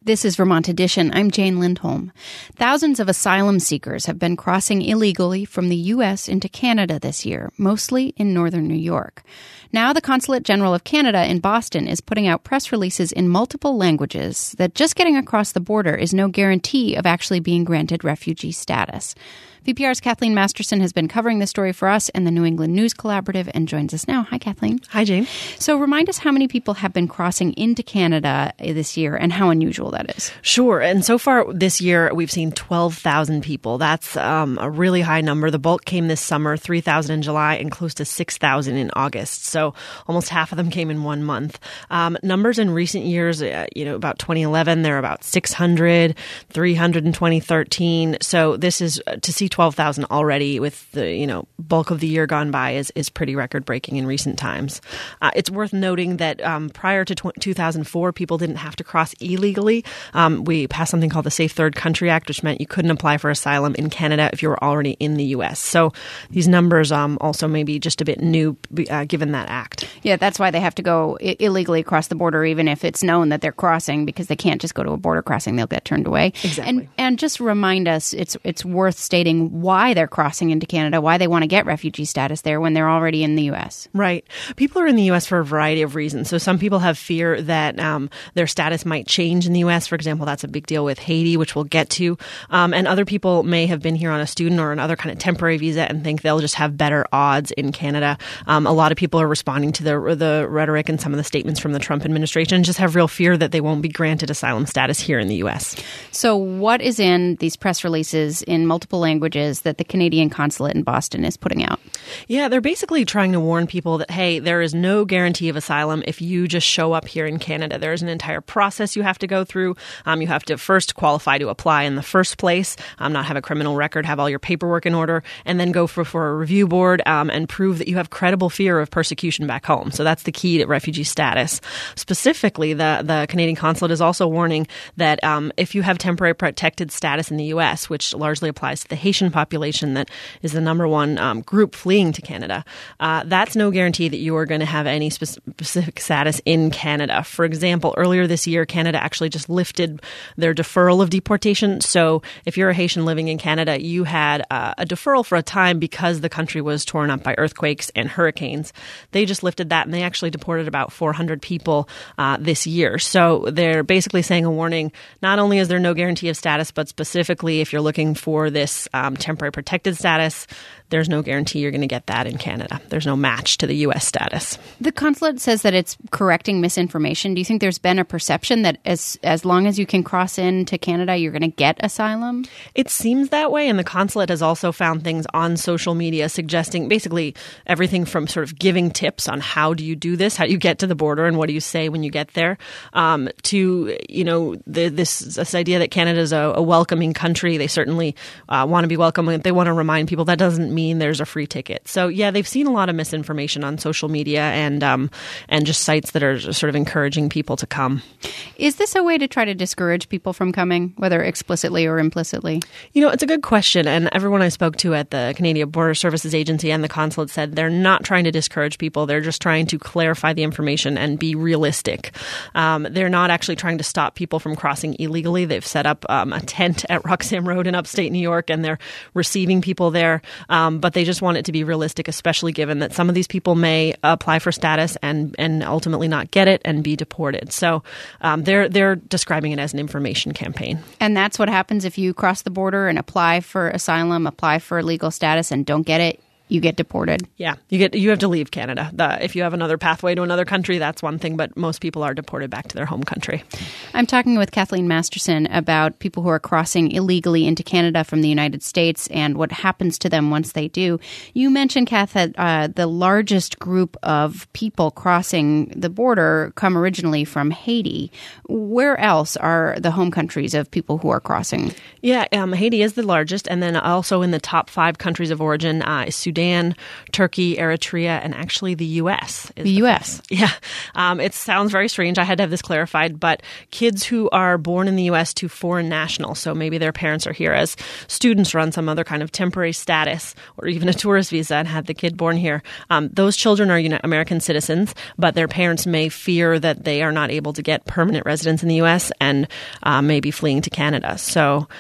This is Vermont Edition. I'm Jane Lindholm. Thousands of asylum seekers have been crossing illegally from the U.S. into Canada this year, mostly in northern New York. Now the Consulate General of Canada in Boston is putting out press releases in multiple languages that just getting across the border is no guarantee of actually being granted refugee status. VPR's Kathleen Masterson has been covering this story for us and the New England News Collaborative and joins us now. Hi, Kathleen. Hi, Jane. So remind us how many people have been crossing into Canada this year and how unusual that is. Sure. And so far this year, we've seen 12,000 people. That's a really high number. The bulk came this summer, 3,000 in July and close to 6,000 in August. So almost half of them came in 1 month. Numbers in recent years, about 2011, they're about 600, 300 in 2013. So this is to see 12,000 already with the, bulk of the year gone by is pretty record-breaking in recent times. It's worth noting that prior to 2004, people didn't have to cross illegally. We passed something called the Safe Third Country Act, which meant you couldn't apply for asylum in Canada if you were already in the U.S. So these numbers also may be just a bit new given that act. Yeah, that's why they have to go illegally across the border, even if it's known that they're crossing, because they can't just go to a border crossing. They'll get turned away. Exactly. And just remind us, it's worth stating why they're crossing into Canada, why they want to get refugee status there when they're already in the U.S. Right. People are in the U.S. for a variety of reasons. So some people have fear that their status might change in the U.S. For example, that's a big deal with Haiti, which we'll get to. And other people may have been here on a student or another kind of temporary visa and think they'll just have better odds in Canada. A lot of people are responding to the rhetoric and some of the statements from the Trump administration and just have real fear that they won't be granted asylum status here in the U.S. So what is in these press releases in multiple languages that the Canadian consulate in Boston is putting out? Yeah, they're basically trying to warn people that, hey, there is no guarantee of asylum if you just show up here in Canada. There is an entire process you have to go through. You have to first qualify to apply in the first place, not have a criminal record, have all your paperwork in order, and then go for a review board and prove that you have credible fear of persecution back home. So that's the key to refugee status. Specifically, the Canadian consulate is also warning that if you have temporary protected status in the U.S., which largely applies to the Haitian population that is the number one group fleeing to Canada, that's no guarantee that you are going to have any specific status in Canada. For example, earlier this year, Canada actually just lifted their deferral of deportation. So if you're a Haitian living in Canada, you had a deferral for a time because the country was torn up by earthquakes and hurricanes. They just lifted that, and they actually deported about 400 people this year. So they're basically saying a warning. Not only is there no guarantee of status, but specifically if you're looking for this temporary protected status, there's no guarantee you're going to get that in Canada. There's no match to the U.S. status. The consulate says that it's correcting misinformation. Do you think there's been a perception that as long as you can cross into Canada, you're going to get asylum? It seems that way, and the consulate has also found things on social media suggesting basically everything from sort of giving tips on how do you do this, how do you get to the border, and what do you say when you get there, to this idea that Canada is a welcoming country. They certainly want to be welcoming. They want to remind people that doesn't mean there's a free ticket. So yeah, they've seen a lot of misinformation on social media and just sites that are sort of encouraging people to come. Is this a way to try to discourage people from coming, whether explicitly or implicitly? It's a good question. And everyone I spoke to at the Canadian Border Services Agency and the consulate said they're not trying to discourage people. They're just trying to clarify the information and be realistic. They're not actually trying to stop people from crossing illegally. They've set up a tent at Roxham Road in upstate New York, and they're receiving people there. But they just want it to be realistic, especially given that some of these people may apply for status and ultimately not get it and be deported. So they're describing it as an information campaign. And that's what happens if you cross the border and apply for asylum, apply for legal status and don't get it. You get deported. Yeah, you have to leave Canada. If you have another pathway to another country, that's one thing, but most people are deported back to their home country. I'm talking with Kathleen Masterson about people who are crossing illegally into Canada from the United States and what happens to them once they do. You mentioned, Kath, that the largest group of people crossing the border come originally from Haiti. Where else are the home countries of people who are crossing? Yeah, Haiti is the largest, and then also in the top 5 countries of origin is Sudan. Sudan, Turkey, Eritrea, and actually the U.S. The U.S.? Yeah. It sounds very strange. I had to have this clarified, but kids who are born in the U.S. to foreign nationals, so maybe their parents are here as students or on some other kind of temporary status or even a tourist visa and had the kid born here, those children are American citizens, but their parents may fear that they are not able to get permanent residence in the U.S. and may be fleeing to Canada. So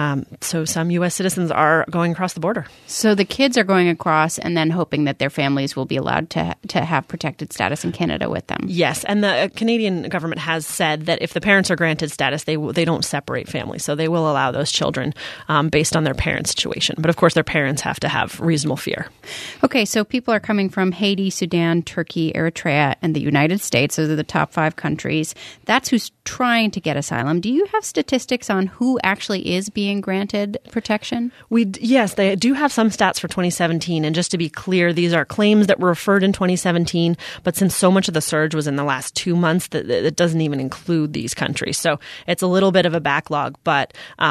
some U.S. citizens are going across the border. So the kids are going across and then hoping that their families will be allowed to have protected status in Canada with them. Yes, and the Canadian government has said that if the parents are granted status, they don't separate families. So they will allow those children based on their parents' situation. But of course, their parents have to have reasonable fear. Okay, so people are coming from Haiti, Sudan, Turkey, Eritrea, and the United States. Those are the top 5 countries. That's who's trying to get asylum. Do you have statistics on who actually is being granted protection? Yes, they do have some stats for 2017. And just to be clear, these are claims that were referred in 2017. But since so much of the surge was in the last 2 months, that doesn't even include these countries. So it's a little bit of a backlog. But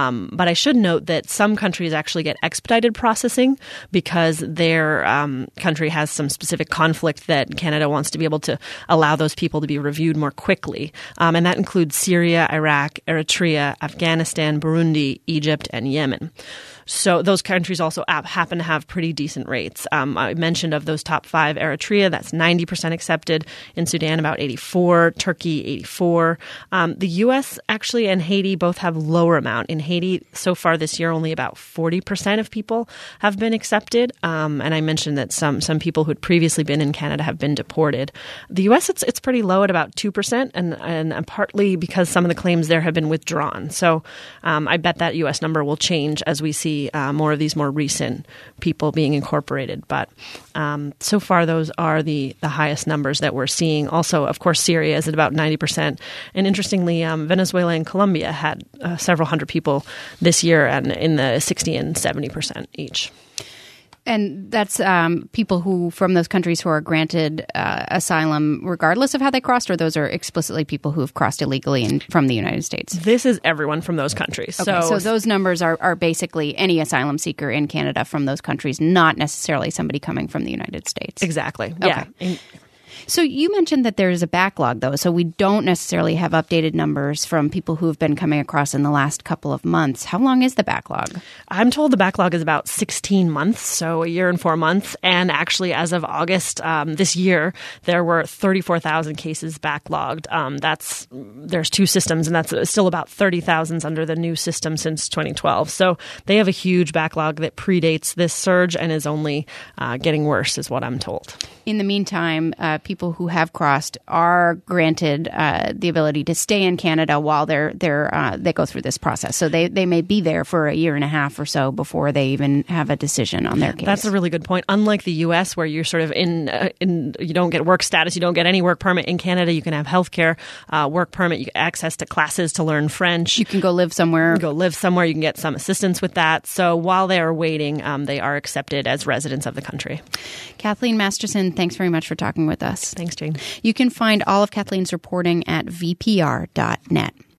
I should note that some countries actually get expedited processing because their country has some specific conflict that Canada wants to be able to allow those people to be reviewed more quickly. And that includes Syria, Iraq, Eritrea, Afghanistan, Burundi, Egypt, and Yemen. So those countries also happen to have pretty decent rates. I mentioned of those top 5, Eritrea, that's 90% accepted. In Sudan, about 84. Turkey, 84. The U.S. actually and Haiti both have lower amount. In Haiti, so far this year, only about 40% of people have been accepted. And I mentioned that some people who had previously been in Canada have been deported. The U.S., it's pretty low at about 2%, and partly because some of the claims there have been withdrawn. So I bet that U.S. number will change as we see more of these more recent people being incorporated. But so far, those are the highest numbers that we're seeing. Also, of course, Syria is at about 90%. And interestingly, Venezuela and Colombia had several hundred people this year and in the 60 and 70% each. And that's people who from those countries who are granted asylum regardless of how they crossed, or those are explicitly people who have crossed illegally from the United States? This is everyone from those countries. Okay, so those numbers are basically any asylum seeker in Canada from those countries, not necessarily somebody coming from the United States. Exactly. Okay. Yeah. So you mentioned that there's a backlog, though, so we don't necessarily have updated numbers from people who have been coming across in the last couple of months. How long is the backlog? I'm told the backlog is about 16 months, so a year and 4 months. And actually, as of August this year, there were 34,000 cases backlogged. There's 2 systems, and that's still about 30,000 under the new system since 2012. So they have a huge backlog that predates this surge and is only getting worse, is what I'm told. In the meantime, people who have crossed are granted the ability to stay in Canada while they go through this process. So they may be there for a year and a half or so before they even have a decision on their case. That's a really good point. Unlike the U.S., where you're sort of you don't get work status, you don't get any work permit. In Canada, you can have healthcare, work permit, you get access to classes to learn French. You can go live somewhere. You can get some assistance with that. So while they are waiting, they are accepted as residents of the country. Kathleen Masterson, thanks very much for talking with us. Thanks, Jane. You can find all of Kathleen's reporting at vpr.net.